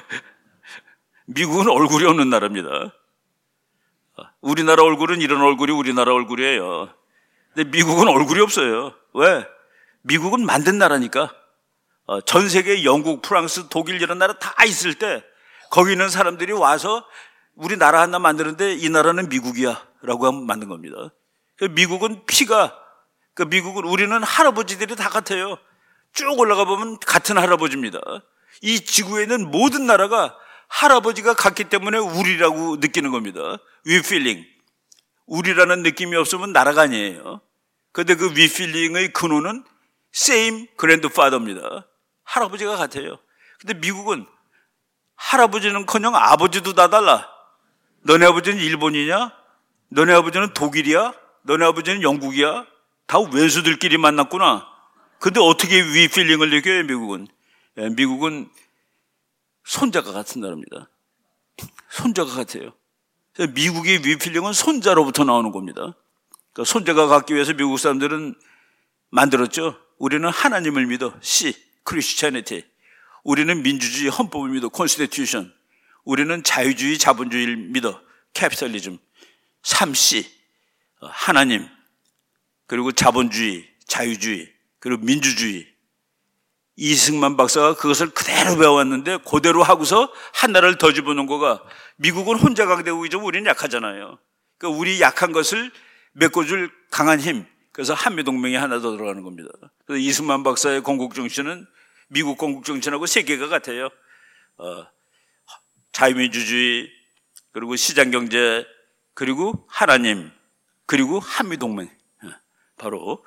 미국은 얼굴이 없는 나라입니다. 우리나라 얼굴은 이런 얼굴이 우리나라 얼굴이에요. 근데 미국은 얼굴이 없어요. 왜? 미국은 만든 나라니까. 전 세계 영국, 프랑스, 독일 이런 나라 다 있을 때 거기 있는 사람들이 와서 우리 나라 하나 만드는데 이 나라는 미국이야 라고 하면 만든 겁니다. 미국은 피가, 그 미국은 우리는 할아버지들이 다 같아요. 쭉 올라가 보면 같은 할아버지입니다. 이 지구에는 모든 나라가 할아버지가 같기 때문에 우리라고 느끼는 겁니다. We feeling. 우리라는 느낌이 없으면 나라가 아니에요. 그런데 그 we feeling의 근원은 same grandfather입니다. 할아버지가 같아요. 근데 미국은 할아버지는커녕 아버지도 다 달라. 너네 아버지는 일본이냐? 너네 아버지는 독일이야? 너네 아버지는 영국이야? 다 왼수들끼리 만났구나. 근데 어떻게 위 필링을 느껴요, 미국은? 예, 미국은 손자가 같은 나라입니다. 손자가 같아요. 미국의 위 필링은 손자로부터 나오는 겁니다. 그러니까 손자가 갖기 위해서 미국 사람들은 만들었죠. 우리는 하나님을 믿어. C, 크리스티애니티. 우리는 민주주의 헌법을 믿어. 컨스티튜션. 우리는 자유주의 자본주의를 믿어. 캐피탈리즘. 삼 씨. 하나님. 그리고 자본주의, 자유주의, 그리고 민주주의. 이승만 박사가 그것을 그대로 배워왔는데 그대로 하고서 하나를 더 집어넣은 거가 미국은 혼자 강대국이죠. 우리는 약하잖아요. 그러니까 우리 약한 것을 메꿔줄 강한 힘. 그래서 한미동맹이 하나 더 들어가는 겁니다. 그래서 이승만 박사의 건국정신은 미국 건국정신하고 세계가 같아요. 어, 자유민주주의, 그리고 시장경제, 그리고 하나님, 그리고 한미동맹. 바로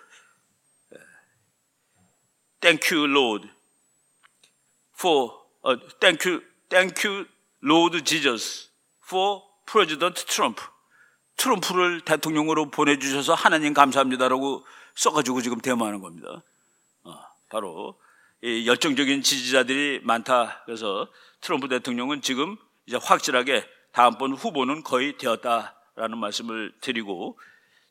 Thank you, Lord, for uh, Thank you, Thank you, Lord Jesus, for President Trump. 트럼프를 대통령으로 보내주셔서 하나님 감사합니다라고 써가지고 지금 데모하는 겁니다. 어, 바로 이 열정적인 지지자들이 많다. 그래서 트럼프 대통령은 지금 이제 확실하게 다음번 후보는 거의 되었다라는 말씀을 드리고